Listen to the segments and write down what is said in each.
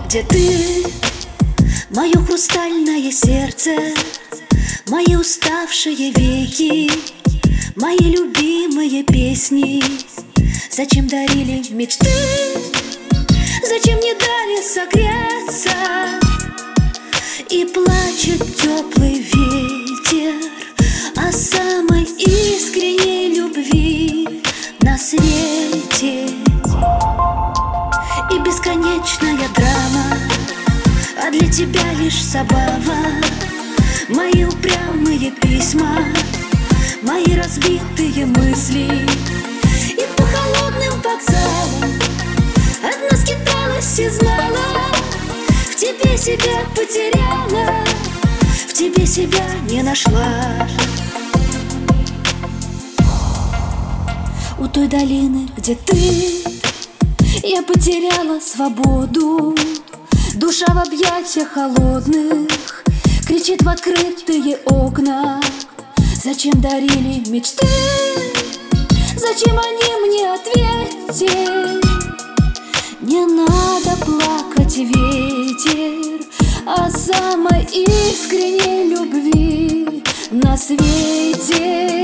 где ты, мое хрустальное сердце, мои уставшие веки, мои любимые песни. Зачем дарили мечты, зачем не дали согреться? И плачет теплый ветер о самой искренней любви на свете. И бесконечная драма, а для тебя лишь забава. Мои упрямые письма, мои разбитые мысли. И по холодным вокзалам одна скиталась и знала: в тебе себя потеряла, в тебе себя не нашла. У той долины, где ты, я потеряла свободу. Душа в объятиях холодных кричит в открытые окна. Зачем дарили мечты? Зачем они мне ответили? Не надо плакать, ветер, о самой искренней любви на свете.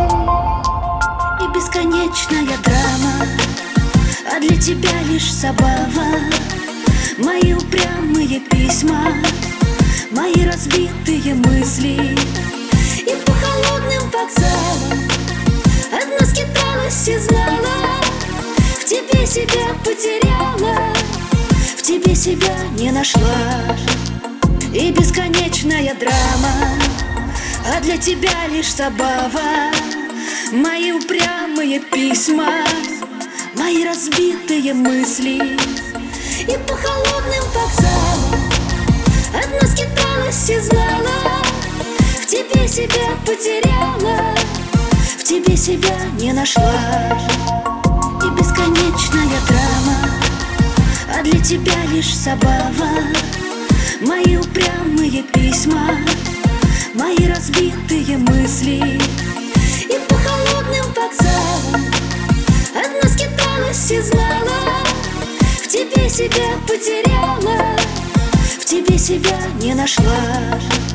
И бесконечная драма, а для тебя лишь забава. Мои упрямые письма, мои разбитые мысли. И по холодным вокзалам одна скиталась и знала: в тебе себя потеряла, в тебе себя не нашла. И бесконечная драма, а для тебя лишь забава. Мои упрямые письма, мои разбитые мысли. И по холодным вокзалам одна скиталась и знала: в тебе себя потеряла, в тебе себя не нашла. И бесконечная драма, а для тебя лишь забава. Мои упрямые письма, мои разбитые мысли. И по холодным вокзалам одна скиталась и знала: в тебе себя потеряла, в тебе себя не нашла.